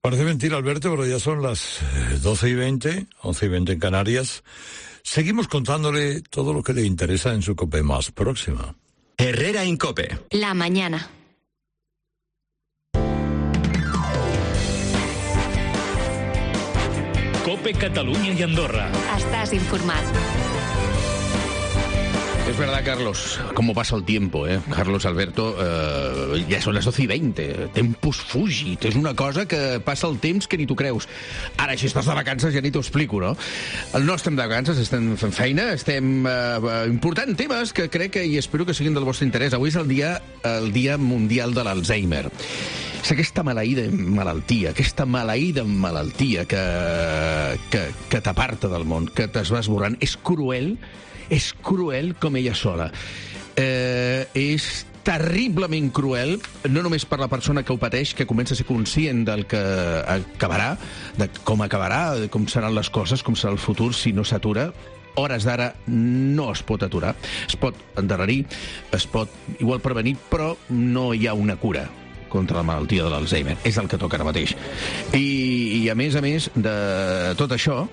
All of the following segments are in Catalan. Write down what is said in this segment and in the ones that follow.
Parece mentira, Alberto, pero ya son las 12:20, 11:20 en Canarias. Seguimos contándole todo lo que le interesa en su COPE más próxima. Herrera en COPE. La mañana. COPE Catalunya y Andorra. Estás informado. Es verdad, Carlos, cómo pasa el tiempo, Carlos, Alberto, ja són les 12:20, tempus fugit, és una cosa que passa el temps que ni tu creus. Ara, si estàs de vacances ja ni t'ho explico, no? No estem de vacances, estem fent feina, estem important temes que crec que, i espero que siguin del vostre interès. Avui és el dia mundial de l'Alzheimer. És aquesta maleïda malaltia que t'aparta del món, que te's va esborrant. És cruel com ella sola. És terriblement cruel, no només per la persona que ho pateix, que comença a ser conscient del que acabarà, de com acabarà, de com seran les coses, com serà el futur si no s'atura. Hores d'ara no es pot aturar. Es pot endarrerir, es pot igual prevenir, però no hi ha una cura contra la malaltia de l'Alzheimer. És el que toca ara mateix. I a més de tot això,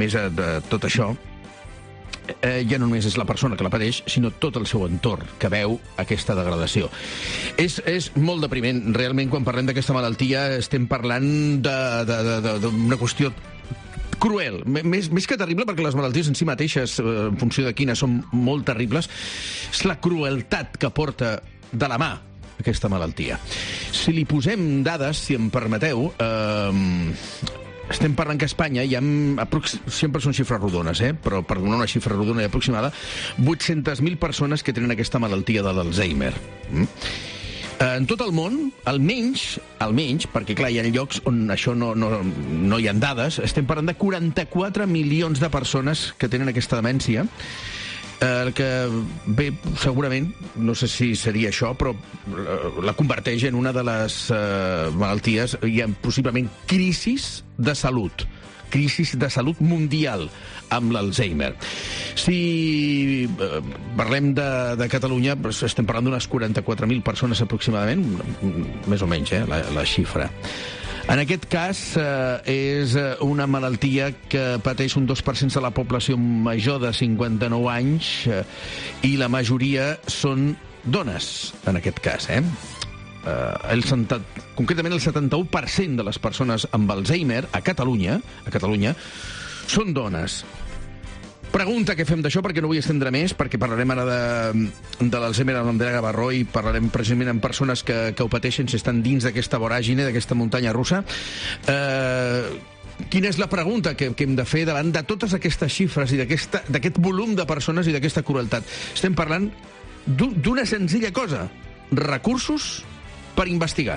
ja no només és la persona que la pateix, sinó tot el seu entorn que veu aquesta degradació. És molt depriment. Realment, quan parlem d'aquesta malaltia, estem parlant d'una qüestió cruel, més que terrible, perquè les malalties en si mateixes, en funció de quines, són molt terribles. És la crueltat que porta de la mà aquesta malaltia. Si li posem dades, si em permeteu, estem parlant que a Espanya hi ha, sempre són xifres rodones, però per donar una xifra rodona i aproximada, 800.000 persones que tenen aquesta malaltia de l'Alzheimer. En tot el món, almenys, perquè clar, hi ha llocs on això no hi ha dades, estem parlant de 44 milions de persones que tenen aquesta demència, que bé, segurament, no sé si seria això, però la converteix en una de les malalties, hi ha possiblement crisis de salut mundial amb l'Alzheimer. Si parlem de Catalunya, estem parlant d'unes 44.000 persones aproximadament, més o menys, la xifra. En aquest cas, és una malaltia que pateix un 2% de la població major de 59 anys i la majoria són dones, en aquest cas, concretament el 71% de les persones amb Alzheimer a Catalunya són dones. Pregunta què fem d'això, perquè no vull estendre més, perquè parlarem ara de l'Alzheimer amb l'Andrea Gavarró i parlarem precisament amb persones que ho pateixen, si estan dins d'aquesta voràgine, d'aquesta muntanya russa. Quina és la pregunta que hem de fer davant de totes aquestes xifres i d'aquest volum de persones i d'aquesta crueltat? Estem parlant d'una senzilla cosa: recursos per investigar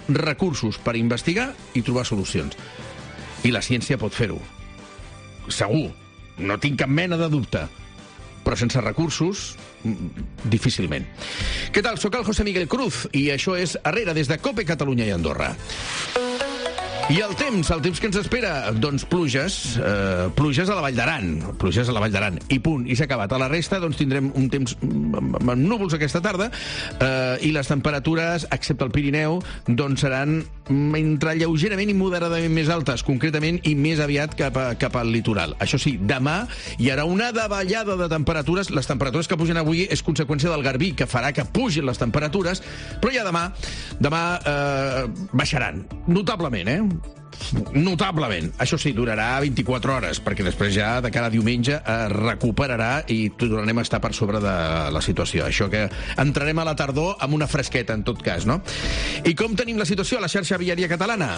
i trobar solucions. I la ciència pot fer-ho, segur. No tinc cap mena de dubte. Però sense recursos, difícilment. Què tal? Soc el José Miguel Cruz i això és Herrera des de COPE Catalunya i Andorra. I el temps que ens espera, doncs pluges a la Vall d'Aran, i punt, i s'ha acabat. A la resta, doncs tindrem un temps amb núvols aquesta tarda, i les temperatures, excepte el Pirineu, doncs seran entre lleugerament i moderadament més altes, concretament, i més aviat cap al litoral. Això sí, demà hi haurà una davallada de temperatures. Les temperatures que pugen avui és conseqüència del garbí, que farà que pugin les temperatures, però ja demà baixaran, notablement, notablement. Això sí, durarà 24 hores, perquè després ja de cara a diumenge es recuperarà i tornarem a estar per sobre de la situació. Això que entrarem a la tardor amb una fresqueta, en tot cas, no? I com tenim la situació a la xarxa viària catalana?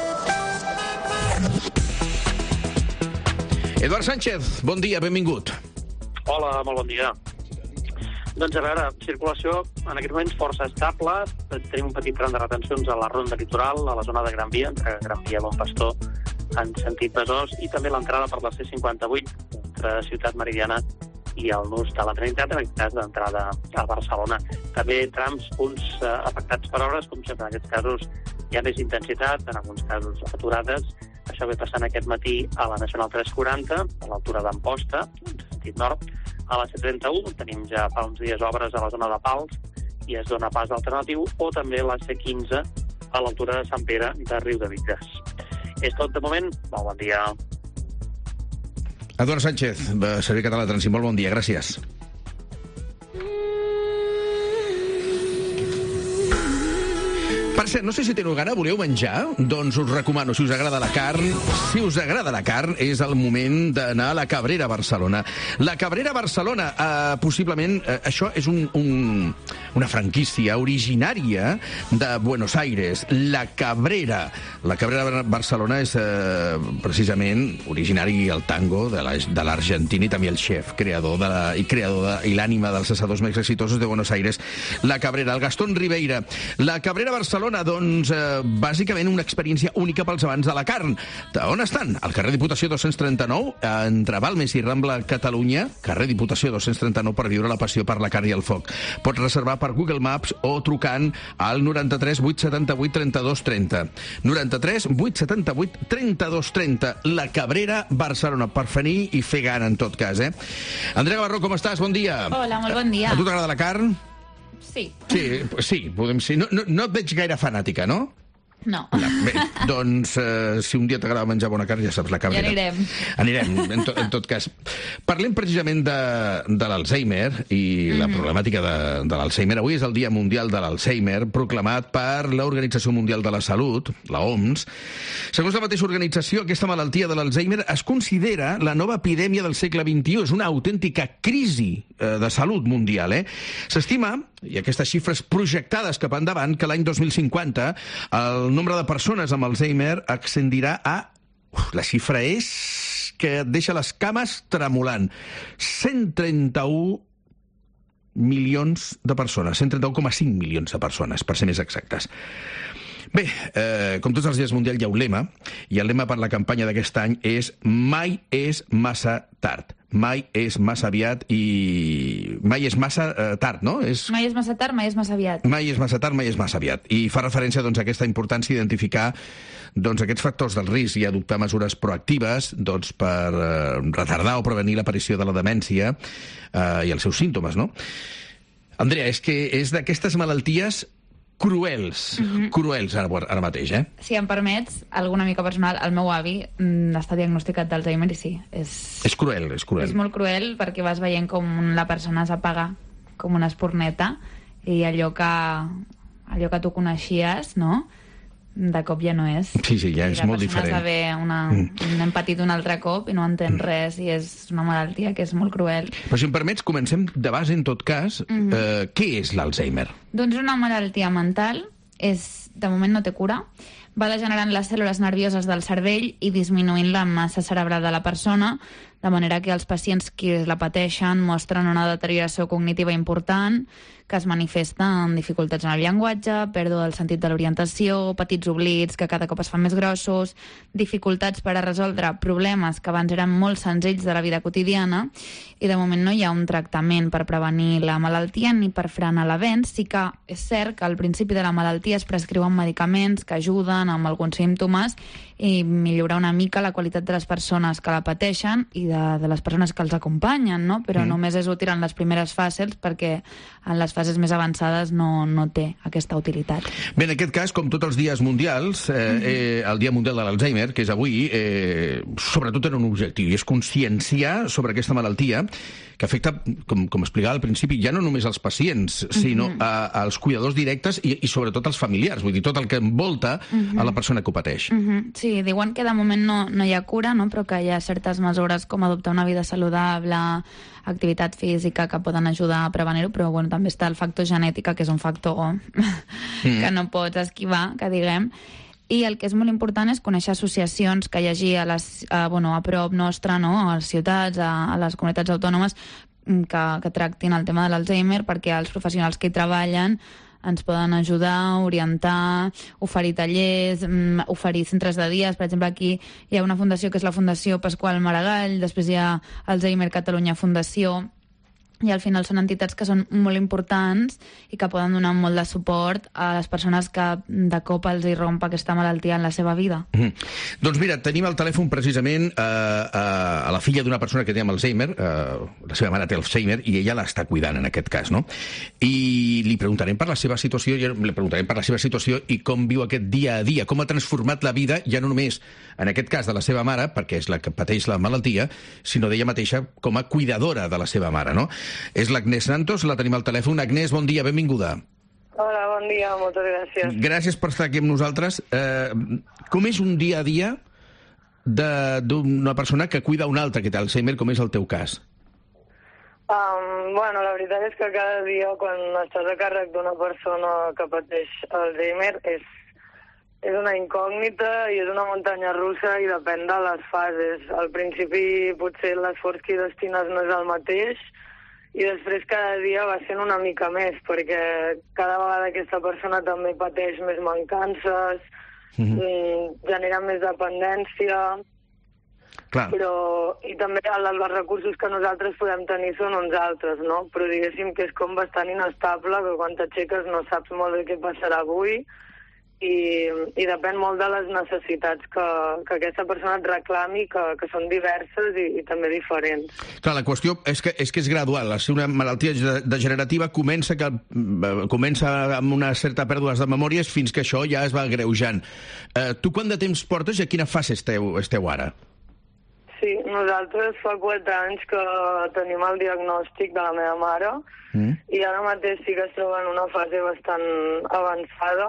Eduard Sánchez, bon dia, benvingut. Hola, molt bon dia. Doncs a veure, circulació en aquests moments força estable. Tenim un petit tram de retencions a la ronda litoral, a la zona de Gran Via, entre Gran Via i Bon Pastor, en sentit Besòs, i també l'entrada per la C58, entre Ciutat Meridiana i el nus de la Trinitat, en aquest cas d'entrada a Barcelona. També trams, punts afectats per obres, com sempre en aquests casos hi ha més intensitat, en alguns casos aturades. Això ve passant aquest matí a la Nacional 340, a l'altura d'Amposta, en sentit nord. A la C31 tenim ja fa uns dies obres a la zona de Pals i es dona pas alternatiu, o també la C15 a l'altura de Sant Pere de Riudebitlles. És tot de moment. Bon dia. Eduard Sánchez, Servei Català de Trànsit, molt bon dia, gràcies. Per cert, no sé si teniu gana, voleu menjar? Doncs us recomano, si us agrada la carn, és el moment d'anar a la Cabrera Barcelona. La Cabrera Barcelona, possiblement, això és una franquícia originària de Buenos Aires. La Cabrera Barcelona és precisament originari al tango de l'Argentina i també el xef, creador i l'ànima dels assadors més exitosos de Buenos Aires. La Cabrera, el Gastón Ribeira. La Cabrera Barcelona, doncs, bàsicament una experiència única pels amants de la carn. On estan? Al carrer Diputació 239, entre Balmes i Rambla Catalunya, carrer Diputació 239, per viure la passió per la carn i el foc. Pots reservar per Google Maps o trucant al 93 878 32 30. 93 878 32 30. La Cabrera Barcelona, per venir i fer gana, en tot cas, eh? Andrea Gavarró, com estàs? Bon dia. Hola, molt bon dia. A tu t'agrada la carn? Sí. Sí, podem ser. No et veig gaire fanàtica, no? No. Bé, doncs, si un dia t'agrada menjar bona carn, ja saps, la Cabrera. Ja Anirem, en tot cas. Parlem precisament de l'Alzheimer i la problemàtica de l'Alzheimer. Avui és el Dia Mundial de l'Alzheimer, proclamat per l'Organització Mundial de la Salut, la OMS. Segons la mateixa organització, aquesta malaltia de l'Alzheimer es considera la nova epidèmia del segle XXI. És una autèntica crisi de salut mundial, eh? S'estima, i aquestes xifres projectades cap endavant, que l'any 2050 el nombre de persones amb Alzheimer ascendirà a... La xifra és que et deixa les cames tremolant. 131 milions de persones, 131,5 milions de persones, per ser més exactes. Bé, com tots els dies mundials hi ha un lema, i el lema per la campanya d'aquest any és mai és massa tard. Mai és massa aviat i... Mai és massa tard, no? Mai és massa tard, mai és massa aviat. Mai és massa tard, mai és massa aviat. I fa referència, doncs, a aquesta importància d'identificar aquests factors del risc i adoptar mesures proactives per retardar o prevenir l'aparició de la demència i els seus símptomes, no? Andrea, és que és d'aquestes malalties cruels ara mateix, eh? Si em permets, alguna mica personal, el meu avi està diagnosticat d'Alzheimer i sí, és cruel. És molt cruel perquè vas veient com la persona s'apaga com una espurneta i allò que tu coneixies, no?, de cop ja no és. Sí, ja és molt diferent. La persona esdevé un empatit un altre cop i no entén res i és una malaltia que és molt cruel. Però si em permets, comencem de base, en tot cas. Què és l'Alzheimer? Doncs una malaltia mental, de moment no té cura, va degenerant les cèl·lules nervioses del cervell i disminuint la massa cerebral de la persona, de manera que els pacients que la pateixen mostren una deterioració cognitiva important que es manifesta en dificultats en el llenguatge, pèrdua del sentit de l'orientació, petits oblits que cada cop es fan més grossos, dificultats per a resoldre problemes que abans eren molt senzills de la vida quotidiana, i de moment no hi ha un tractament per prevenir la malaltia ni per frenar l'avenç. Sí que és cert que al principi de la malaltia es prescriuen medicaments que ajuden amb alguns símptomes i millorar una mica la qualitat de les persones que la pateixen i de les persones que els acompanyen, no? Però només és útil en les primeres fases perquè en les fases més avançades no té aquesta utilitat. Bé, en aquest cas, com tots els dies mundials, el Dia Mundial de l'Alzheimer, que és avui, sobretot en un objectiu, i és conscienciar sobre aquesta malaltia que afecta, com explicava al principi, ja no només als pacients, sinó als cuidadors directes i sobretot als familiars, vull dir, tot el que envolta a la persona que ho pateix. Sí, diuen que de moment no hi ha cura, no? Però que hi ha certes mesures com adoptar una vida saludable, activitat física que poden ajudar a prevenir-ho, però bueno, també està el factor genètica, que és un factor que no pots esquivar, que diguem. I el que és molt important és conèixer associacions que hi hagi a prop nostre, no? A les ciutats, a les comunitats autònomes que tractin el tema de l'Alzheimer, perquè els professionals que hi treballen ens poden ajudar, orientar, oferir tallers, oferir centres de dies. Per exemple, aquí hi ha una fundació que és la Fundació Pasqual Maragall, després hi ha Alzheimer Catalunya Fundació, i al final són entitats que són molt importants i que poden donar molt de suport a les persones que de cop els hi romp aquesta malaltia en la seva vida. Doncs mira, tenim al telèfon precisament a la filla d'una persona que té Alzheimer, la seva mare té Alzheimer i ella l'està cuidant en aquest cas, no? I li preguntarem per la seva situació i com viu aquest dia a dia, com ha transformat la vida, ja no només en aquest cas de la seva mare, perquè és la que pateix la malaltia, sinó d'ella mateixa com a cuidadora de la seva mare, no? És l'Agnès Santos, la tenim al telèfon. Agnès, bon dia, benvinguda. Hola, bon dia, moltes gràcies. Gràcies per estar aquí amb nosaltres. Com és un dia a dia d'una persona que cuida una altra que té Alzheimer, com és el teu cas? Bueno, la veritat és que cada dia quan estàs a càrrec d'una persona que pateix Alzheimer és una incògnita i és una muntanya russa i depèn de les fases. Al principi potser l'esforç que hi destines no és el mateix i després cada dia va sent una mica més, perquè cada vegada aquesta persona també pateix més mancances, genera més dependència, i també els recursos que nosaltres podem tenir són uns altres, no? Però diguéssim que és com bastant inestable, que quan t'aixeques no saps molt bé què passarà avui, i depèn molt de les necessitats que aquesta persona et reclami, que són diverses i també diferents. Clar, la qüestió és que és gradual. La una malaltia degenerativa comença amb una certa pèrdua de memòries fins que això ja es va agreujant. Tu quant de temps portes i a quina fase esteu ara? Sí, nosaltres fa 4 anys que tenim el diagnòstic de la meva mare i ara mateix sí que es troba en una fase bastant avançada,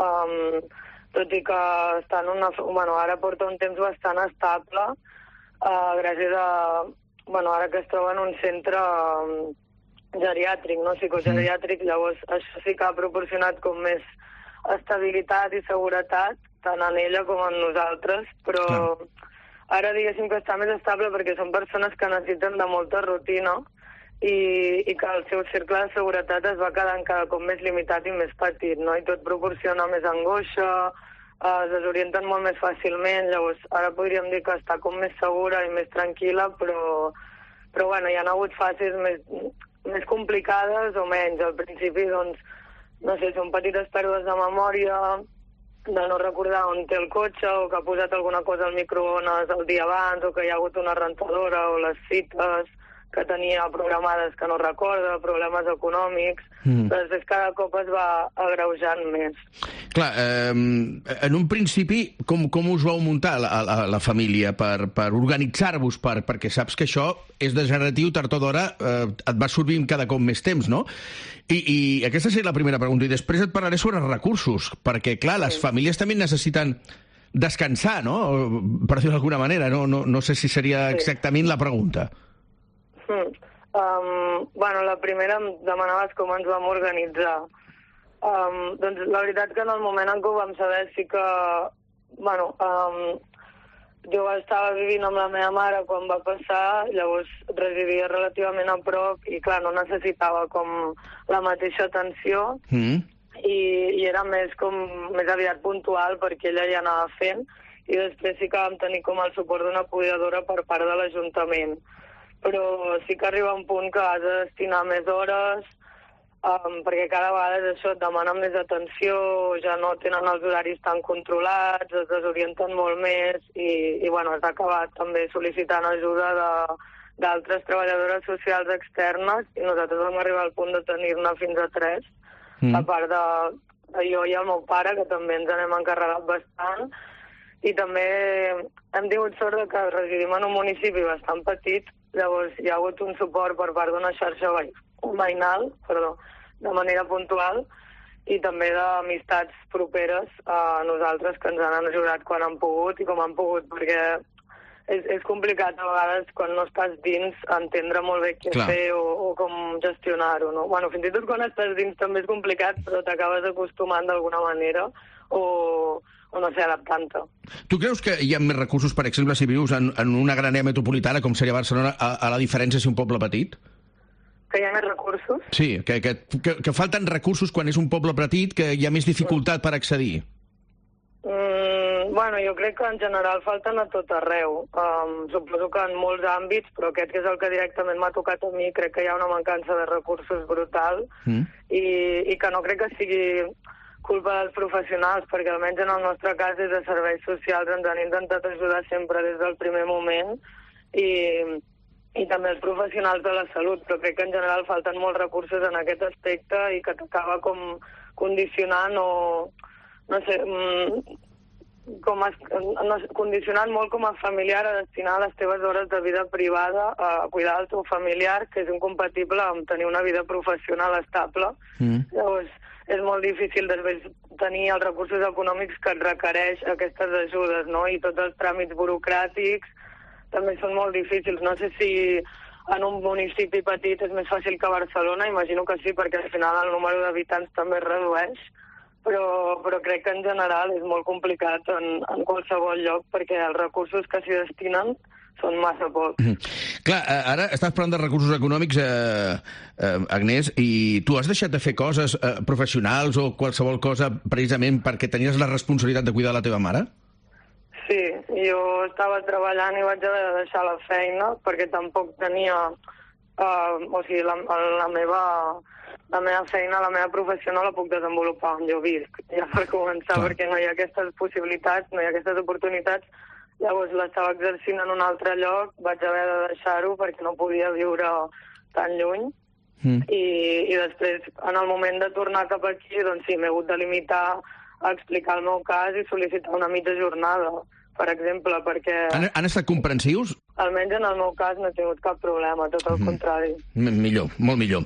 tot i que està en ara porta un temps bastant estable gràcies a... ara que es troba en un centre geriàtric, no psicogeriàtric, llavors això sí que ha proporcionat com més estabilitat i seguretat tant en ella com en nosaltres, però... Clar. Ara diguéssim que està més estable perquè són persones que necessiten de molta rutina i que el seu cercle de seguretat es va quedant cada cop més limitat i més petit, no? I tot proporciona més angoixa, es desorienten molt més fàcilment, llavors ara podríem dir que està com més segura i més tranquil·la, però bueno, hi ha hagut fases més complicades o menys. Al principi, doncs, no sé, són petites pèrdues de memòria, de no recordar on té el cotxe o que ha posat alguna cosa al microones el dia abans o que hi ha hagut una rentadora o les cites que tenia programades que no recorda, problemes econòmics, però després cada cop es va agreujant més. Clar, en un principi, com us vau muntar la família per organitzar-vos, perquè saps que això és degeneratiu, tard o d'hora et va sorbint cada cop més temps, no? I aquesta seria la primera pregunta, i després et parlaré sobre recursos, perquè, clar, les famílies també necessiten descansar, no? Per dir-ho d'alguna manera, no sé si seria exactament la pregunta. La primera em demanaves com ens vam organitzar. Doncs la veritat que en el moment en què ho vam saber sí que... jo estava vivint amb la meva mare quan va passar, llavors residia relativament a prop i, clar, no necessitava com la mateixa atenció i era més aviat puntual perquè ella ja anava fent i després sí que vam tenir com el suport d'una cuidadora per part de l'Ajuntament. Però sí que arriba un punt que has de destinar més hores perquè cada vegada és això, et demanen més atenció, ja no tenen els horaris tan controlats, es desorienten molt més i has acabat també sol·licitant ajuda d'altres treballadores socials externes i nosaltres vam arribar al punt de tenir-ne fins a 3, a part de jo i el meu pare, que també ens n'hem encarregat bastant, i també hem tingut sort de que residim en un municipi bastant petit. Llavors hi ha hagut un suport per part d'una xarxa veïnal, de manera puntual, i també d'amistats properes a nosaltres que ens han ajudat quan han pogut i com han pogut, perquè és complicat a vegades quan no estàs dins entendre molt bé què fer o com gestionar-ho, no? Fins i tot quan estàs dins també és complicat, però t'acabes acostumant d'alguna manera o no sé, adaptant-te. Tu creus que hi ha més recursos, per exemple, si vius en una gran àrea metropolitana, com seria Barcelona, a la diferència si un poble petit? Que hi ha més recursos? Sí, que falten recursos quan és un poble petit, que hi ha més dificultat per accedir. Bueno, jo crec que en general falten a tot arreu. Suposo que en molts àmbits, però aquest que és el que directament m'ha tocat a mi, crec que hi ha una mancança de recursos brutal i que no crec que sigui culpa dels professionals, perquè almenys en el nostre cas des de serveis socials ens han intentat ajudar sempre des del primer moment i també els professionals de la salut, però crec que en general falten molts recursos en aquest aspecte i que t'acaba com condicionant o, no sé, condicionant molt com a familiar a destinar les teves hores de vida privada a cuidar del teu familiar, que és incompatible amb tenir una vida professional estable. Llavors, és molt difícil després tenir els recursos econòmics que et requereix aquestes ajudes, no? I tots els tràmits burocràtics també són molt difícils. No sé si en un municipi petit és més fàcil que a Barcelona, imagino que sí, perquè al final el número d'habitants també es redueix, però crec que en general és molt complicat en qualsevol lloc, perquè els recursos que s'hi destinen són massa pocs. Clar, ara estàs parlant de recursos econòmics, Agnès, i tu has deixat de fer coses professionals o qualsevol cosa precisament perquè tenies la responsabilitat de cuidar la teva mare? Sí, jo estava treballant i vaig haver de deixar la feina perquè tampoc tenia... o sigui, la meva feina, la meva professió no la puc desenvolupar on jo visc, ja per començar, perquè no hi ha aquestes possibilitats, no hi ha aquestes oportunitats. Llavors l'estava exercint en un altre lloc, vaig haver de deixar-ho perquè no podia viure tan lluny. I després, en el moment de tornar cap aquí, doncs sí, m'he hagut de limitar a explicar el meu cas i sol·licitar una mitja jornada, per exemple, perquè... Han estat comprensius? Almenys en el meu cas no he tingut cap problema, tot el contrari. Millor, molt millor.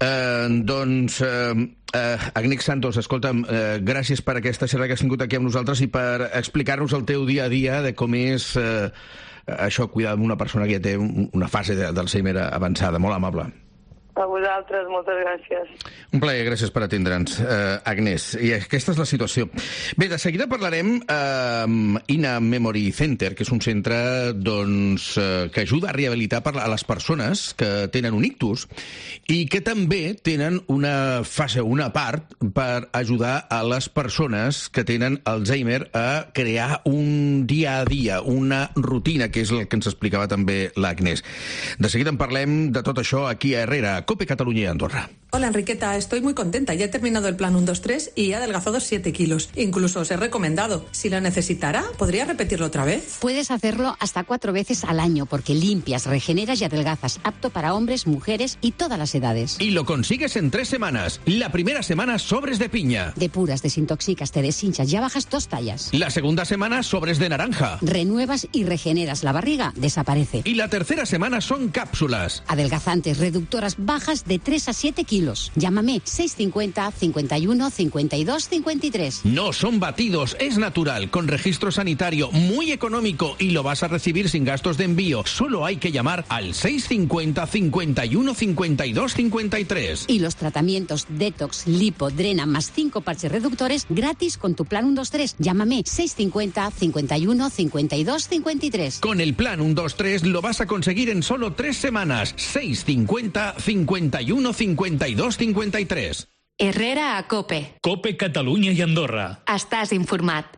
Agnès Santos, escolta'm, gràcies per aquesta xerrada que has tingut aquí amb nosaltres i per explicar-nos el teu dia a dia de com és això, cuidar d'una persona que ja té una fase d'Alzheimer avançada. Molt amable. A vosaltres, moltes gràcies. Un plaer, gràcies per atendre'ns, Agnès. I aquesta és la situació. Bé, de seguida parlarem amb Ina Memory Center, que és un centre que ajuda a rehabilitar a les persones que tenen un ictus i que també tenen una fase, una part, per ajudar a les persones que tenen Alzheimer a crear un dia a dia, una rutina, que és el que ens explicava també l'Agnès. De seguida en parlem de tot això aquí a Herrera, COPE Catalunya y Andorra. Hola Enriqueta, estoy muy contenta. Ya he terminado el plan 1-2-3 y he adelgazado 7 kilos. Incluso os he recomendado. Si lo necesitara, ¿podría repetirlo otra vez? Puedes hacerlo hasta 4 veces al año porque limpias, regeneras y adelgazas. Apto para hombres, mujeres y todas las edades. Y lo consigues en 3 semanas. La primera semana, sobres de piña. Depuras, desintoxicas, te deshinchas, ya bajas 2 tallas. La segunda semana, sobres de naranja. Renuevas y regeneras. La barriga desaparece. Y la tercera semana son cápsulas. Adelgazantes, reductoras, bajas de 3 a 7 kilos. Llámame 650 51 52 53. No son batidos, es natural, con registro sanitario, muy económico y lo vas a recibir sin gastos de envío. Solo hay que llamar al 650 51 52 53. Y los tratamientos Detox, Lipo, Drena más 5 parches reductores gratis con tu plan 1-2-3. Llámame 650 51 52 53. Con el plan 1-2-3 lo vas a conseguir en solo 3 semanas. 650 51 52 53. Herrera a COPE. COPE Catalunya y Andorra. Estàs informat.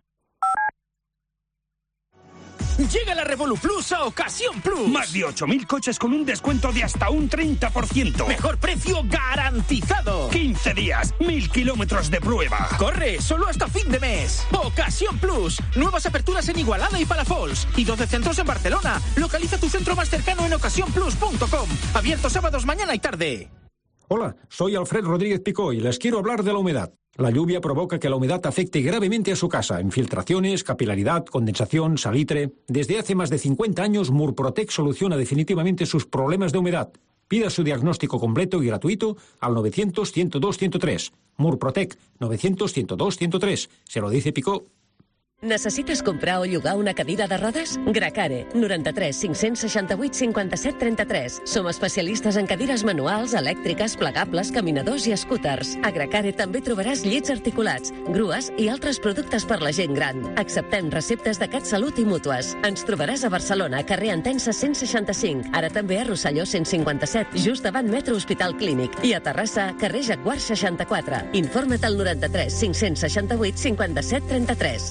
Llega la Revolu Plus a Ocasión Plus. Más de 8.000 coches con un descuento de hasta un 30%. Mejor precio garantizado. 15 días, 1.000 kilómetros de prueba. Corre, solo hasta fin de mes. Ocasión Plus. Nuevas aperturas en Igualada y Palafols. Y 12 centros en Barcelona. Localiza tu centro más cercano en ocasiónplus.com. Abierto sábados, mañana y tarde. Hola, soy Alfred Rodríguez Picó y les quiero hablar de la humedad. La lluvia provoca que la humedad afecte gravemente a su casa. Infiltraciones, capilaridad, condensación, salitre. Desde hace más de 50 años, Murprotec soluciona definitivamente sus problemas de humedad. Pida su diagnóstico completo y gratuito al 900-102-103. Murprotec, 900-102-103. Se lo dice Picó. Necessites comprar o llogar una cadira de rodes? Gracare, 93 568 57 33. Som especialistes en cadires manuals, elèctriques, plegables, caminadors i scooters. A Gracare també trobaràs llits articulats, grues i altres productes per la gent gran. Acceptem receptes de CatSalut i mútues. Ens trobaràs a Barcelona, carrer Entença 165. Ara també a Rosselló 157, just davant Metro Hospital Clínic. I a Terrassa, carrer Jaguar 64. Informa't al 93 568 57 33.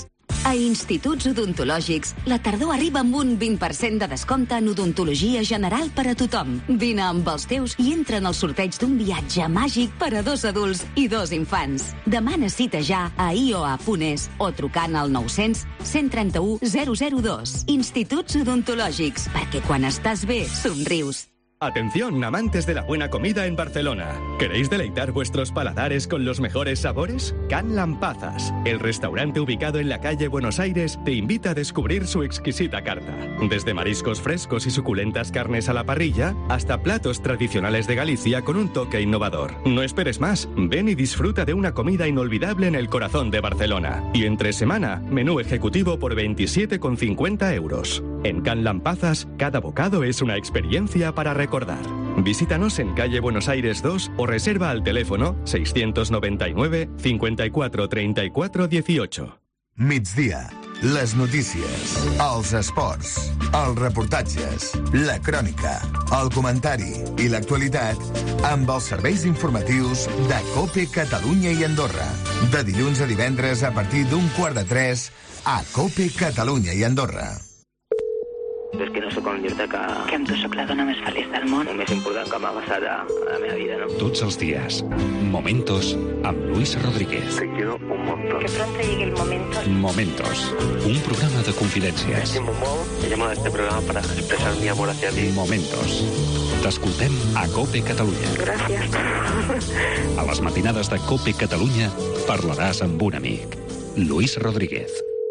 A Instituts Odontològics, la tardor arriba amb un 20% de descompte en odontologia general per a tothom. Vine amb els teus i entra en el sorteig d'un viatge màgic per a 2 adults i 2 infants. Demana cita ja a ioa.es o trucant al 900 131 002. Instituts Odontològics, perquè quan estàs bé, somrius. Atención, amantes de la buena comida en Barcelona. ¿Queréis deleitar vuestros paladares con los mejores sabores? Can Lampazas, el restaurante ubicado en la calle Buenos Aires, te invita a descubrir su exquisita carta. Desde mariscos frescos y suculentas carnes a la parrilla, hasta platos tradicionales de Galicia con un toque innovador. No esperes más, ven y disfruta de una comida inolvidable en el corazón de Barcelona. Y entre semana, menú ejecutivo por 27,50 euros. En Can Lampazas, cada bocado es una experiencia para recordar. Visítanos en calle Buenos Aires 2 o reserva al teléfono 699 54 34 18. Migdia, les notícies, els esports, els reportatges, la crònica, el comentari i l'actualitat amb els serveis informatius de COPE Catalunya i Andorra. De dilluns a divendres a partir d'2:45 a COPE Catalunya i Andorra. És que no sóc un llibre que amb tu sóc la dona més feliç del món. El més important que m'ha passat a la meva vida, ¿no? Tots els días, Momentos amb Luis Rodríguez. Te quiero un montón. Que pronto llegue el momento. Momentos, un programa de confidencias. Estimo molt. He llamado a este programa para expresar mi amor hacia ti. Momentos. T'escoltem a COPE Catalunya. Gràcies. A les matinades de COPE Catalunya parlaràs amb un amic. Luis Rodríguez.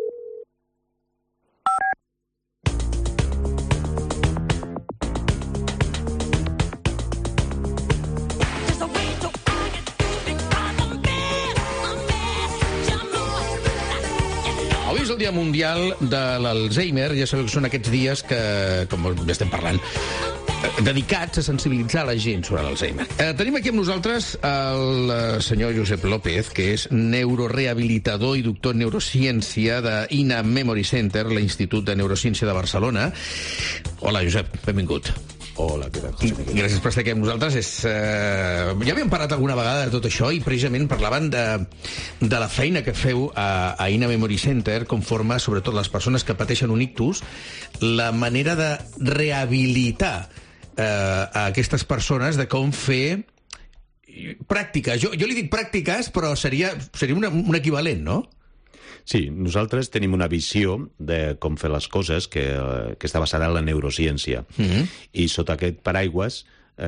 Avui és el Dia Mundial de l'Alzheimer. Ja sabeu que són aquests dies que, com ja estem parlant, dedicats a sensibilitzar la gent sobre l'Alzheimer. Tenim aquí amb nosaltres el senyor Josep López, que és neurorehabilitador i doctor en neurociència d'INA Memory Center, l'Institut de Neurociència de Barcelona. Hola, Josep, benvingut. Hola, què tal? Gràcies per estar aquí amb nosaltres. Ja havíem parlat alguna vegada de tot això i precisament parlaven de la feina que feu a INA Memory Center conforme, sobretot les persones que pateixen un ictus, la manera de rehabilitar a aquestes persones, de com fer pràctiques. Jo li dic pràctiques, però seria un equivalent, no? Sí, nosaltres tenim una visió de com fer les coses que està basada en la neurociència. I sota aquest paraigües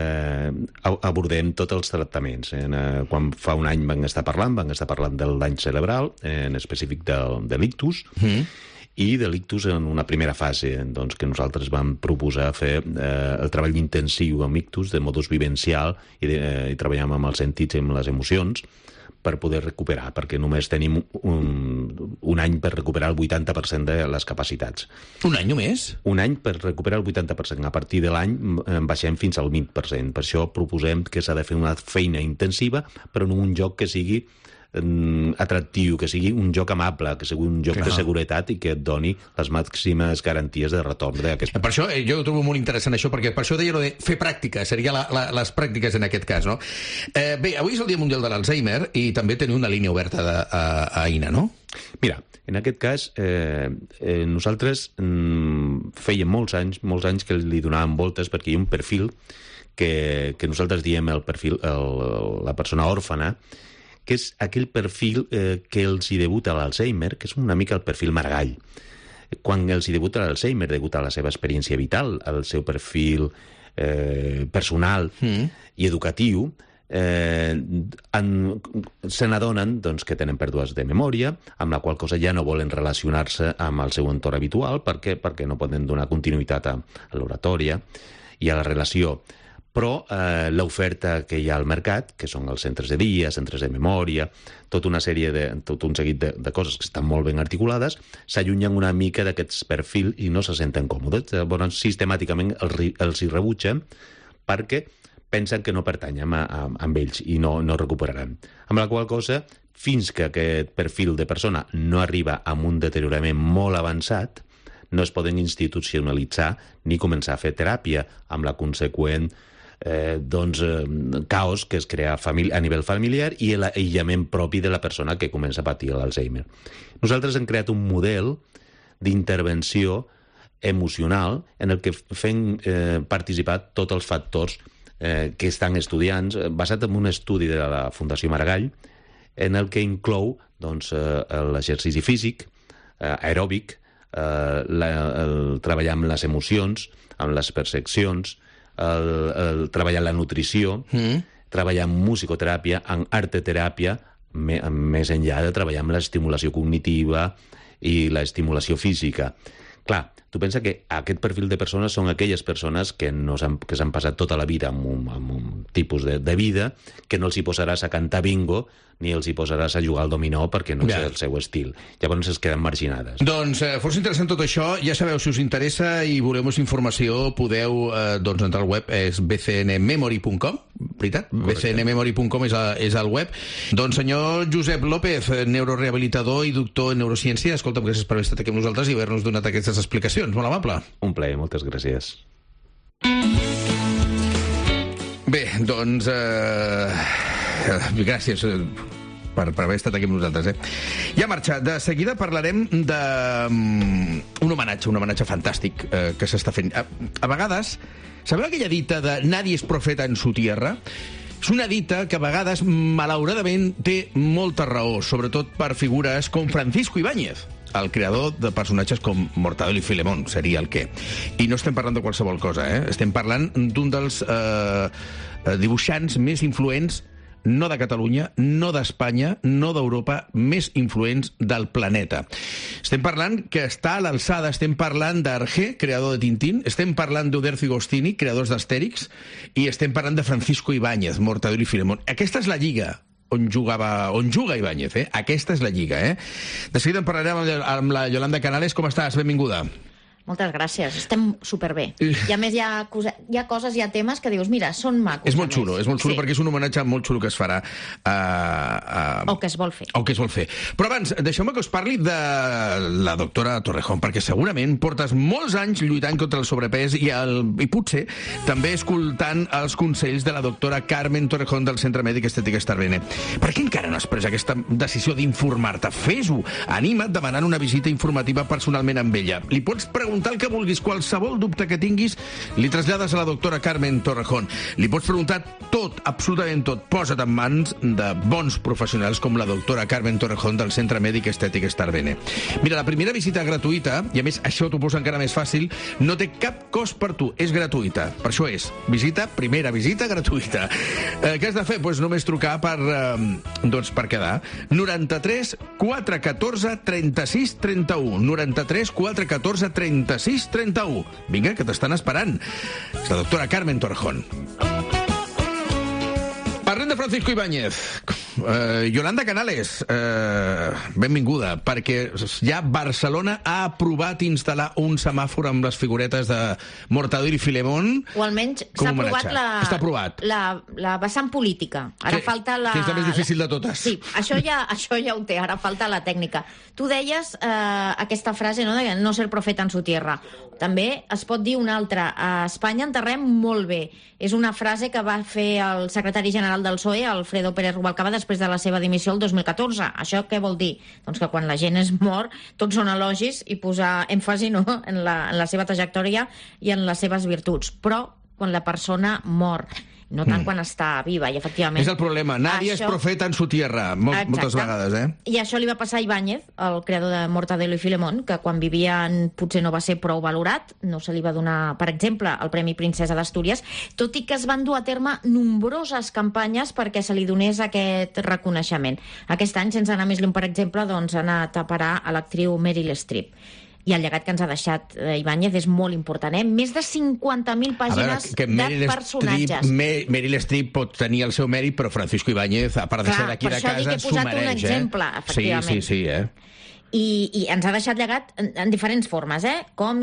abordem tots els tractaments. Quan fa un any van estar parlant del dany cerebral, en específic de l'ictus, i de l'ictus en una primera fase, doncs, que nosaltres vam proposar fer el treball intensiu amb ictus de modus vivencial i treballem amb els sentits i amb les emocions per poder recuperar, perquè només tenim un any per recuperar el 80% de les capacitats. Un any només? Un any per recuperar el 80%. A partir de l'any baixem fins al 20%. Per això proposem que s'ha de fer una feina intensiva, però en un joc que sigui atractiu, que sigui un joc amable, que sigui un joc de seguretat i que et doni les màximes garanties de retorn d'aquest. Per això jo ho trobo molt interessant això, perquè per això deia de fer pràctica, seria les pràctiques en aquest cas, no? Bé, avui és el Dia Mundial de l'Alzheimer i també teniu una línia oberta a INA, no? Mira, en aquest cas nosaltres fèiem molts anys que li donàvem voltes perquè hi ha un perfil que nosaltres diem el perfil, la persona òrfana, que és aquell perfil que els hi debuta l'Alzheimer, que és una mica el perfil Maragall. Quan els hi debuta l'Alzheimer, degut a la seva experiència vital, al seu perfil personal i educatiu, se n'adonen doncs, que tenen pèrdues de memòria, amb la qual cosa ja no volen relacionar-se amb el seu entorn habitual perquè no poden donar continuïtat a l'oratòria i a la relació. Però l'oferta que hi ha al mercat, que són els centres de dia, centres de memòria, tot un seguit de coses que estan molt ben articulades, s'allunyen una mica d'aquests perfils i no se senten còmodes. Llavors, sistemàticament els hi rebutgen perquè pensen que no pertanyen amb ells i no recuperaran. Amb la qual cosa, fins que aquest perfil de persona no arriba amb un deteriorament molt avançat, no es poden institucionalitzar ni començar a fer teràpia amb la conseqüent caos que es crea a nivell familiar i l'aïllament propi de la persona que comença a patir l'Alzheimer. Nosaltres hem creat un model d'intervenció emocional en el que fem participar tots els factors que estan estudiants, basat en un estudi de la Fundació Maragall, en el que inclou l'exercici físic, aeròbic, el treballar amb les emocions, amb les percepcions, el treballar en la nutrició, treballar en musicoteràpia, en arteteràpia, més enllà de treballar amb l'estimulació cognitiva i l'estimulació física. Clar, tu pensa que aquest perfil de persones són aquelles persones que s'han passat tota la vida amb un tipus de vida, que no els hi posaràs a cantar bingo ni els hi posaràs a jugar al dominó perquè no és el seu estil. Llavors es queden marginades. Doncs força interessant tot això. Ja sabeu, si us interessa i voleu més informació, podeu entrar al web, és bcnmemory.com, veritat? bcnmemory.com és el web. Doncs senyor Josep López, neurorehabilitador i doctor en neurociència, escolta'm, gràcies per haver estat aquí amb nosaltres i haver-nos donat aquestes explicacions. Molt amable. Un plaer, moltes gràcies. Bé, doncs... gràcies per haver estat aquí amb nosaltres. Ja marxa. De seguida parlarem d'un homenatge fantàstic que s'està fent. A vegades, sabeu aquella dita de nadie es profeta en su tierra? És una dita que a vegades, malauradament, té molta raó, sobretot per figures com Francisco Ibáñez, el creador de personatges com Mortadelo i Filemón, seria el què. I no estem parlant de qualsevol cosa, estem parlant d'un dels dibuixants més influents, no de Catalunya, no d'Espanya, no d'Europa, més influents del planeta. Estem parlant que està a l'alçada, estem parlant d'Hergé, creador de Tintín, estem parlant d'Uderzo i Gostini, creadors d'Astèrix, i estem parlant de Francisco Ibáñez, Mortadelo i Filemón. Aquesta és la lliga on juga Ibáñez, Aquesta és la lliga, De seguida en parlarem amb la Yolanda Canales. Com estàs? Benvinguda. Moltes gràcies, estem superbé. I a més hi ha coses, hi ha temes que dius, mira, són macos. És molt xulo perquè és un homenatge molt xulo que es farà. O que es vol fer. Però abans, deixeu-me que us parli de la doctora Torrejón, perquè segurament portes molts anys lluitant contra el sobrepès i potser també escoltant els consells de la doctora Carmen Torrejón del Centre Mèdic Estètic Estar-Bene. Per què encara no has pres aquesta decisió d'informar-te? Fes-ho! Anima't demanant una visita informativa personalment amb ella. Li pots preguntar el que vulguis, qualsevol dubte que tinguis, li trasllades a la doctora Carmen Torrejón. Li pots preguntar tot, absolutament tot. Posa't en mans de bons professionals com la doctora Carmen Torrejón del Centre Mèdic Estètic Estar-Bene. Mira, la primera visita gratuïta, i a més això t'ho posa encara més fàcil, no té cap cost per tu, és gratuïta. Per això és primera visita gratuïta. Què has de fer? Doncs només trucar per quedar. 93 414 36 31. 93 414 36 31. Vinga, que t'estan esperant. És la doctora Carmen Torrejón. Parlem de Francisco Ibáñez. Yolanda Canales, benvinguda, perquè ja Barcelona ha aprovat instal·lar un semàfor amb les figuretes de Mortadelo i Filemón. O almenys s'ha aprovat la vessant política. Ara falta la... Que és la més difícil de totes. Sí, això ja ho té, ara falta la tècnica. Tu deies aquesta frase, no?, de no ser profeta en su tierra. També es pot dir una altra. A Espanya enterrem molt bé. És una frase que va fer el secretari general del PSOE, Alfredo Pérez Rubalcaba, després de la seva dimissió el 2014. Això què vol dir? Doncs que quan la gent es mor, tots són elogis i posar èmfasi, no?, en la seva trajectòria i en les seves virtuts. Però quan la persona mor, no tant quan està viva, i efectivament... És el problema, nadie es profeta en su tierra, moltes vegades, I això li va passar a Ibáñez, el creador de Mortadelo i Filemón, que quan vivien potser no va ser prou valorat, no se li va donar, per exemple, el Premi Princesa d'Astúries, tot i que es van dur a terme nombroses campanyes perquè se li donés aquest reconeixement. Aquest any, sense anar més lluny, per exemple, doncs ha anat a parar a l'actriu Meryl Streep. I el llegat que ens ha deixat Ibáñez és molt important, Més de 50.000 pàgines de personatges. Meryl Streep pot tenir el seu mèrit, però Francisco Ibáñez, a part de ser d'aquí de casa, s'ho mereix. Per això dic que he posat un exemple, efectivament. Sí. I ens ha deixat llegat en diferents formes, còmic,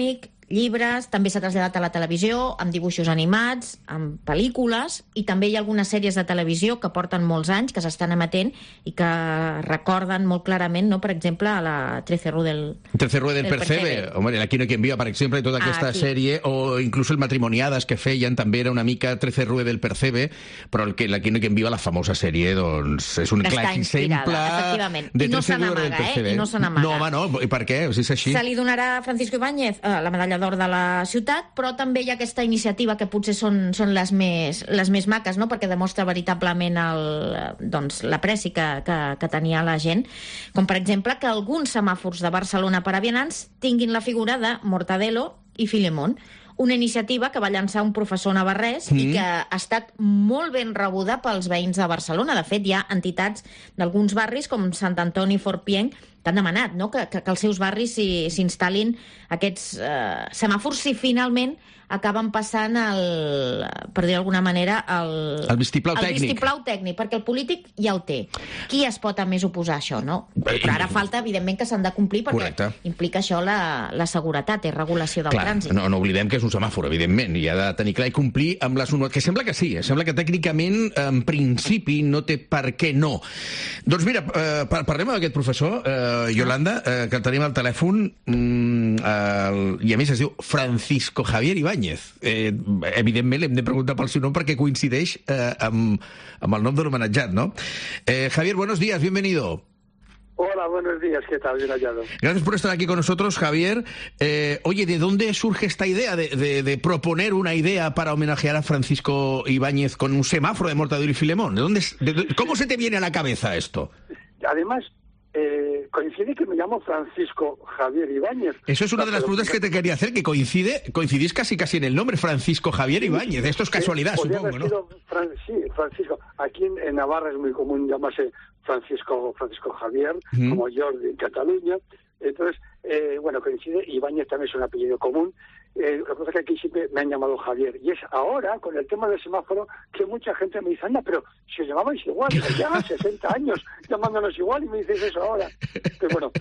llibres, també s'ha traslladat a la televisió, amb dibuixos animats, amb pel·lícules, i també hi ha algunes sèries de televisió que porten molts anys, que s'estan emetent i que recorden molt clarament, no?, per exemple, a la 13 Rue del Percebe. Home, Aquí no hay quien viva, per exemple, tota aquesta sèrie, o inclús el Matrimoniades que feien, també era una mica 13 Rue del Percebe, però Aquí no hay quien viva, la famosa sèrie, doncs, és un clar exemple de 13 Rue del Percebe. I no se n'amaga. No, home, no. I per què? Si és així. Se li donarà a Francisco Ibáñez la medalla d'or de la ciutat, però també hi ha aquesta iniciativa que potser són les més maques, no?, perquè demostra veritablement l'apreci que tenia la gent, com per exemple que alguns semàfors de Barcelona per a vianants tinguin la figura de Mortadelo i Filemón, una iniciativa que va llançar un professor navarrès i que ha estat molt ben rebuda pels veïns de Barcelona. De fet, hi ha entitats d'alguns barris, com Sant Antoni i Forpienc, que han demanat, no?, que als seus barris s'instal·lin aquests semàfors si finalment acaben passant per dir d'alguna manera, el vistiplau tècnic. El vistiplau tècnic, perquè el polític ja el té. Qui es pot a més oposar a això, no? Però ara falta, evidentment, que s'han de complir, perquè implica això la seguretat i regulació del trànsit. No oblidem que és un semàfor, evidentment, i ha de tenir clar i complir amb les normes, que sembla que sí, sembla que tècnicament, en principi, no té per què no. Doncs mira, parlem amb aquest professor, Yolanda, que el tenim al telèfon, i a més es diu Francisco Javier Ibáñez. Evidentment l'hem de preguntar pel seu nom perquè coincideix amb el nom de l'homenatjat, ¿no? Javier, buenos días, bienvenido. Hola, buenos días, ¿qué tal? Bien hallado. Gracias por estar aquí con nosotros, Javier. Oye, ¿de dónde surge esta idea de proponer una idea para homenajear a Francisco Ibáñez con un semáforo de Mortadelo y Filemón? ¿Cómo se te viene a la cabeza esto? Además, coincide que me llamo Francisco Javier Ibáñez. Eso es una de las preguntas que te quería hacer, que coincidís casi en el nombre, Francisco Javier Ibáñez. Esto es casualidad, supongo, ¿no? Sí, Francisco. Aquí en Navarra es muy común llamarse Francisco Javier, como Jordi en Cataluña. Entonces, coincide. Ibáñez también es un apellido común. Lo que pasa es que aquí siempre me han llamado Javier. Y es ahora, con el tema del semáforo, que mucha gente me dice, anda, pero si os llamabais igual, ya 60 años llamándonos igual y me dices eso ahora. Pero bueno,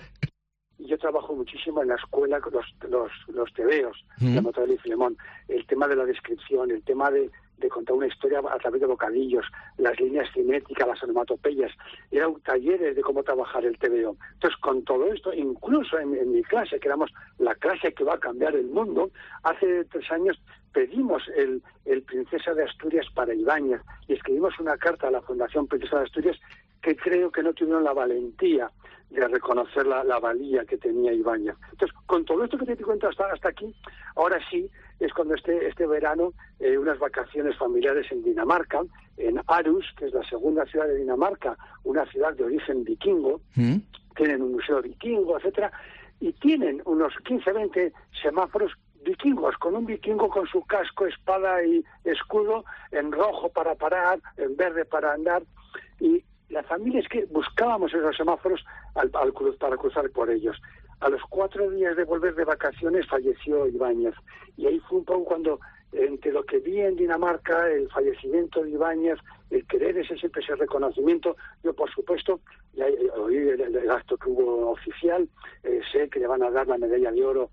yo trabajo muchísimo en la escuela con los tebeos de Mortadelo y Filemón. El tema de la descripción, el tema de contar una historia a través de bocadillos, las líneas cinéticas, las onomatopeyas. Eran talleres de cómo trabajar el tebeo. Entonces, con todo esto, incluso en mi clase, que éramos la clase que va a cambiar el mundo, hace 3 años pedimos el Princesa de Asturias para Ibáñez y escribimos una carta a la Fundación Princesa de Asturias que creo que no tuvieron la valentía de reconocer la valía que tenía Ibáñez. Entonces, con todo esto que te cuento hasta aquí, ahora sí es cuando este verano unas vacaciones familiares en Dinamarca, en Aarhus, que es la segunda ciudad de Dinamarca, una ciudad de origen vikingo, tienen un museo vikingo, etcétera, y tienen unos 15-20 semáforos vikingos, con un vikingo con su casco, espada y escudo, en rojo para parar, en verde para andar, y la familia es que buscábamos esos semáforos para cruzar por ellos. A los 4 días de volver de vacaciones falleció Ibáñez, y ahí fue un poco cuando, entre lo que vi en Dinamarca, el fallecimiento de Ibáñez, el querer siempre ese reconocimiento, yo por supuesto, ya oí el acto que hubo oficial, sé que le van a dar la medalla de oro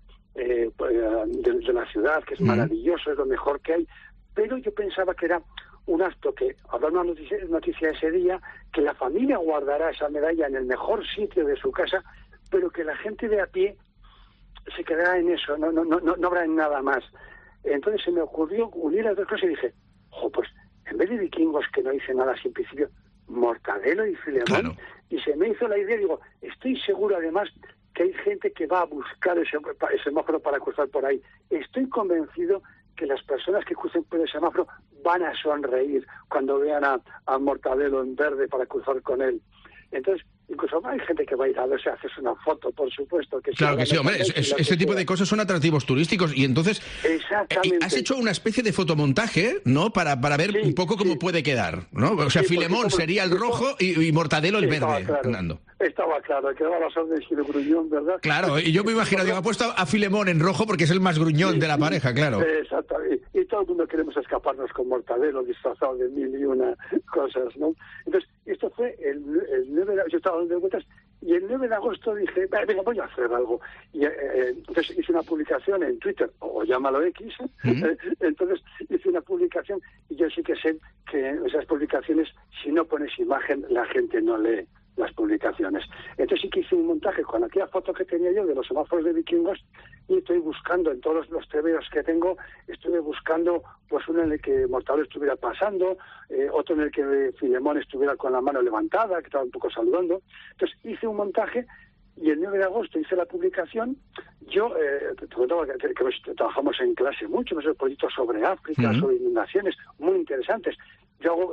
de la ciudad, que es maravilloso, es lo mejor que hay, pero yo pensaba que era un acto que, habrá una noticia ese día, que la familia guardará esa medalla en el mejor sitio de su casa, pero que la gente de a pie se quedará en eso, no habrá en nada más. Entonces se me ocurrió unir las dos cosas y dije, pues en vez de vikingos, que no hice nada sin principio, Mortadelo y Filemón, claro. Y se me hizo la idea, digo, estoy seguro además que hay gente que va a buscar ese semáforo para cruzar por ahí. Estoy convencido que las personas que crucen por el semáforo van a sonreír cuando vean a Mortadelo en verde para cruzar con él. Entonces, incluso hay gente que va a ir a verse, hacerse una foto, por supuesto. Claro que sí, hombre, este tipo de cosas son atractivos turísticos y entonces has hecho una especie de fotomontaje, ¿no? Para ver un poco cómo puede quedar, ¿no? O sea, Filemón sería el rojo y Mortadelo el verde, Fernando. Estaba claro, que daba las órdenes y el gruñón, ¿verdad? Claro, y yo me imagino, digo, ha puesto a Filemón en rojo porque es el más gruñón de la pareja, claro. Exactamente, y todo el mundo queremos escaparnos con Mortadelo disfrazado de 1000 y una cosas, ¿no? Entonces, esto fue el 9 de... Yo estaba dando vueltas Y el 9 de agosto dije, venga, voy a hacer algo. Y entonces hice una publicación en Twitter, o llámalo X, entonces hice una publicación, y yo sí que sé que en esas publicaciones, si no pones imagen, la gente no lee las publicaciones. Entonces sí que hice un montaje con aquella foto que tenía yo de los semáforos de vikingos, y estoy buscando en todos los tebeos que tengo, estuve buscando pues uno en el que Mortadelo estuviera pasando, otro en el que Filemón estuviera con la mano levantada, que estaba un poco saludando. Entonces hice un montaje, y el 9 de agosto hice la publicación. Yo te contaba que trabajamos en clase mucho, me proyectos sobre África, sobre inundaciones, muy interesantes. Yo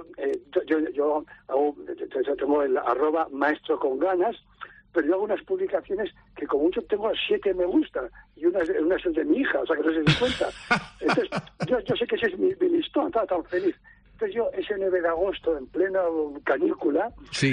tengo el @maestro con ganas, pero yo hago unas publicaciones que como mucho tengo 7 me gusta, y una es el de mi hija, o sea que no se den cuenta. Entonces, yo sé que ese es mi listón, estaba tan feliz. Entonces yo, ese 9 de agosto, en plena canícula,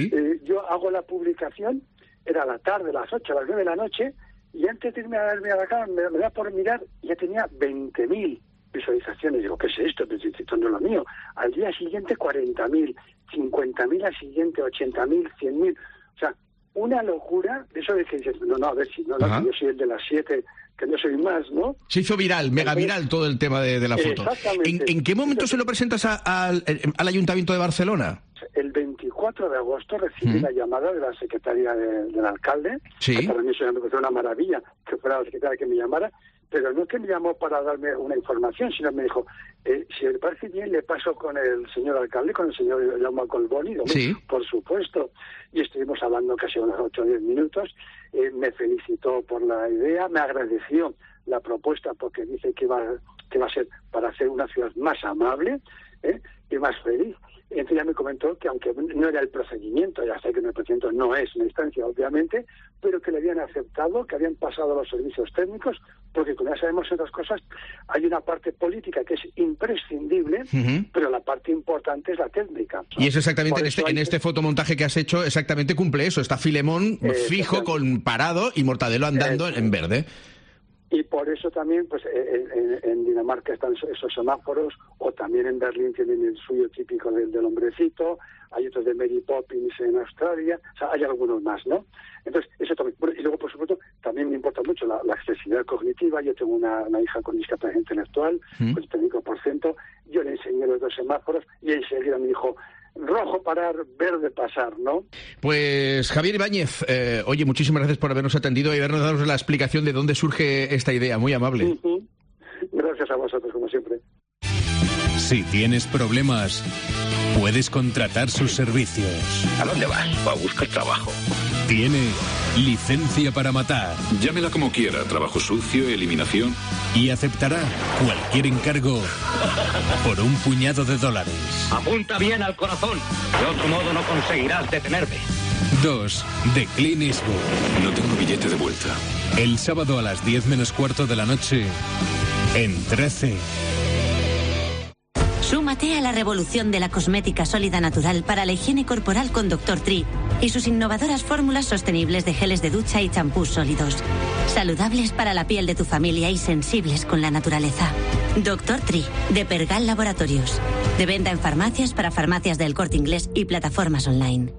yo hago la publicación, era a la tarde, a las 8, a las 9 de la noche, y antes de irme a la cama, me da por mirar, y ya tenía 20.000 visualizaciones. Digo, ¿qué es esto? Esto no es lo mío. Al día siguiente 40.000, 50.000 al siguiente, 80.000, 100.000. O sea, una locura. Eso de que dices, no, a ver si no, yo soy el de las 7, que no soy más, ¿no? Se hizo viral, mega viral todo el tema de la foto. ¿En qué momento se lo presentas al Ayuntamiento de Barcelona? El 24 de agosto recibí la llamada de la secretaria del alcalde. Que para mí eso me pareció una maravilla, que fuera la secretaria que me llamara. Pero no es que me llamó para darme una información, sino me dijo, si le parece bien, le paso con el señor alcalde, con el señor Jaume Colboni, por supuesto. Y estuvimos hablando casi unos 8 o 10 minutos. Me felicitó por la idea, me agradeció la propuesta, porque dice que va a ser para hacer una ciudad más amable y más feliz. Entonces ya me comentó que aunque no era el procedimiento, ya sé que el procedimiento no es una instancia, obviamente, pero que le habían aceptado, que habían pasado los servicios técnicos, porque como ya sabemos en otras cosas, hay una parte política que es imprescindible, pero la parte importante es la técnica. Y eso exactamente, en este fotomontaje que has hecho, exactamente cumple eso. Está Filemón fijo, parado, y Mortadelo andando en verde. Y por eso también, pues en Dinamarca están esos semáforos, o también en Berlín tienen el suyo típico del hombrecito, hay otros de Mary Poppins en Australia, o sea, hay algunos más, ¿no? Entonces, eso también. Y luego, por supuesto, también me importa mucho la accesibilidad cognitiva. Yo tengo una hija con discapacidad intelectual, con 75%, yo le enseñé los 2 semáforos, y enseguida me dijo, rojo parar, verde pasar, ¿no? Pues Javier Ibáñez, oye, muchísimas gracias por habernos atendido y habernos dado la explicación de dónde surge esta idea, muy amable. Gracias a vosotros, como siempre. Si tienes problemas, puedes contratar sus servicios. ¿A dónde vas? A buscar trabajo. Tiene licencia para matar. Llámela como quiera, trabajo sucio, eliminación. Y aceptará cualquier encargo por un puñado de $. Apunta bien al corazón. De otro modo no conseguirás detenerme. 2. De Clint Eastwood. No tengo billete de vuelta. El sábado a las 10 menos cuarto de la noche en 13. Súmate a la revolución de la cosmética sólida natural para la higiene corporal con Dr. Tree y sus innovadoras fórmulas sostenibles de geles de ducha y champús sólidos. Saludables para la piel de tu familia y sensibles con la naturaleza. Dr. Tree, de Pergal Laboratorios. De venta en farmacias para farmacias del Corte Inglés y plataformas online.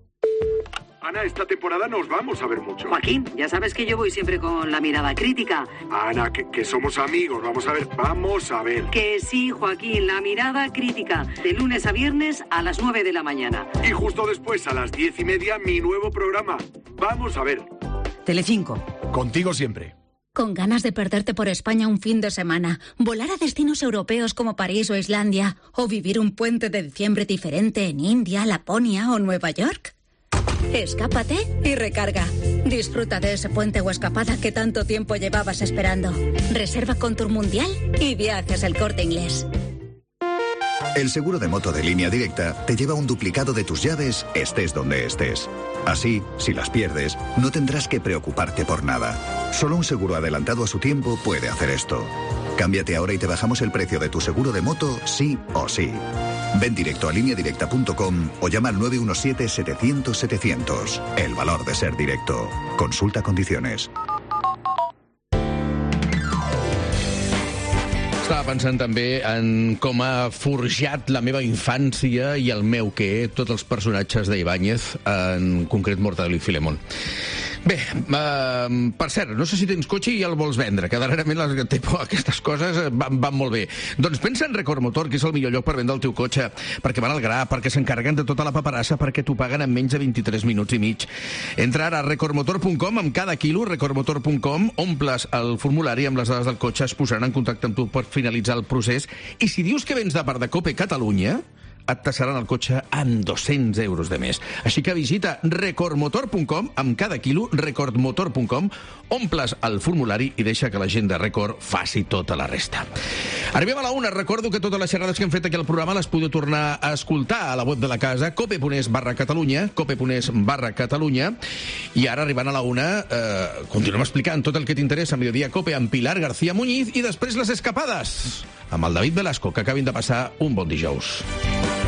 Ana, esta temporada nos vamos a ver mucho. Joaquín, ya sabes que yo voy siempre con la mirada crítica. Ana, que somos amigos, vamos a ver. Que sí, Joaquín, la mirada crítica. De lunes a viernes a las 9 de la mañana. Y justo después, a las 10:30, mi nuevo programa. Vamos a ver. Telecinco. Contigo siempre. ¿Con ganas de perderte por España un fin de semana, volar a destinos europeos como París o Islandia, o vivir un puente de diciembre diferente en India, Laponia o Nueva York? Escápate y recarga. Disfruta de ese puente o escapada que tanto tiempo llevabas esperando. Reserva con Tour Mundial y Viajes El Corte Inglés. El seguro de moto de Línea Directa te lleva un duplicado de tus llaves, estés donde estés. Así, si las pierdes, no tendrás que preocuparte por nada. Solo un seguro adelantado a su tiempo puede hacer esto. Cámbiate ahora y te bajamos el precio de tu seguro de moto, sí o sí. Ven directo a lineadirecta.com o llama al 917-700-700. El valor de ser directo. Consulta condiciones. Estava pensant també en com ha forjat la meva infància i el meu què, tots els personatges d'Ibáñez, en concret Mortadelo i Filemón. Bé, per cert, no sé si tens cotxe i el vols vendre, que darrerament aquestes coses van molt bé. Doncs pensa en Record Motor, que és el millor lloc per vendre el teu cotxe, perquè van al gra, perquè s'encarreguen de tota la paperassa, perquè t'ho paguen en menys de 23 minuts i mig. Entra ara a recordmotor.com amb cada quilo, recordmotor.com, omples el formulari amb les dades del cotxe, es posaran en contacte amb tu per finalitzar el procés, i si dius que vens de part de Cope Catalunya, et tassaran el cotxe amb 200 euros de més. Així que visita recordmotor.com amb cada quilo, recordmotor.com, omples el formulari i deixa que la gent de Record faci tota la resta. Arribem a la 1. Recordo que totes les xerrades que hem fet aquí al programa les podeu tornar a escoltar a la web de la casa, cope.es/Catalunya, cope.es/Catalunya, i ara, arribant a la 1, continuem explicant tot el que t'interessa a Mediodía Cope amb Pilar García Muñiz i després les escapades amb el David Velasco, que acabin de passar un bon dijous.